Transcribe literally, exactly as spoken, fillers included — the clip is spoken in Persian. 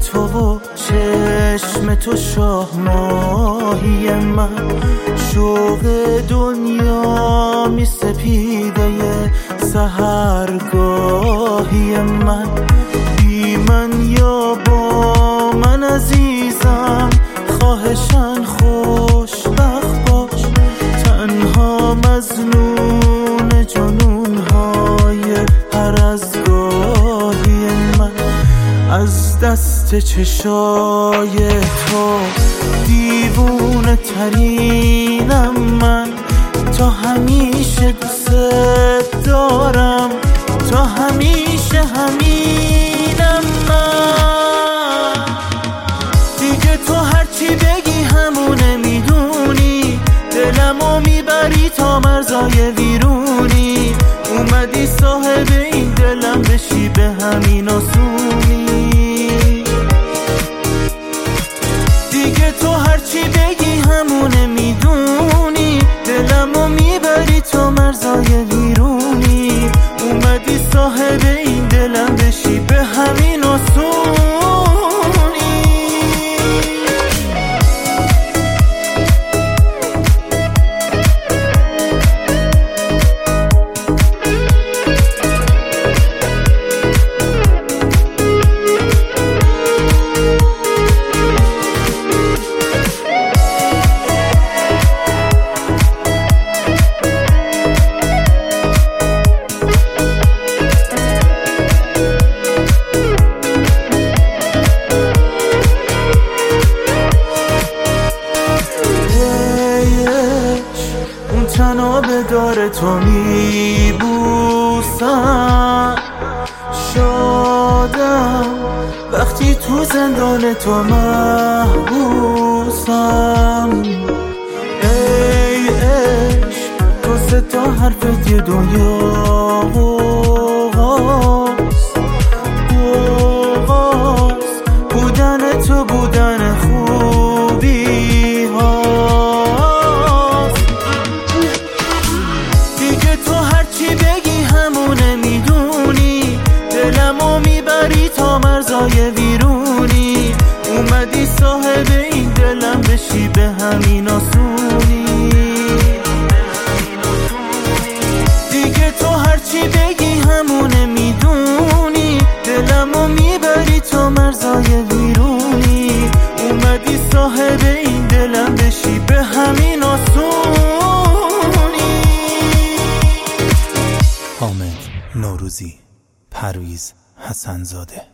تو و چشم تو شاه ماهی من، شوق دنیا می سپیده سحرگاهی من. بی من یا با من عزیزم، خواهشن خوشبخت باش، تنها مظنون جنونهای هر از گاهی من. از دست چشای تو دیوونه ترینم من، تا همیشه دوست دارم، تا همیشه همینم من. دیگه تو هرچی بگی همونه میدونی، دلمو میبری تا مرزای ویرونی، اومدی صاحب این دلم بشی به همین آسونی. دیگه تو هرچی بگی همونه میدونی، دلمو میبری تا مرزای ویرونی، اومدی صاحب این دلم بشی به همین آسونی. تنابه داره تو میبوسم، شادم وقتی تو زندان تو محبوسم. ای عشق تو سه تا حرفت یه دنیا بغاست، بغاست بودن تو بودن خوبی ها. دلمو میبری تا مرزای ویرونی، اومدی صاحب این دلم بشی به همین آسونی. دیگه تو هرچی بگی همونه میدونی، دلمو میبری تا مرزای ویرونی، اومدی صاحب این دلم بشی به همین آسونی. حامد نوروزی، پرویز حسن‌زاده.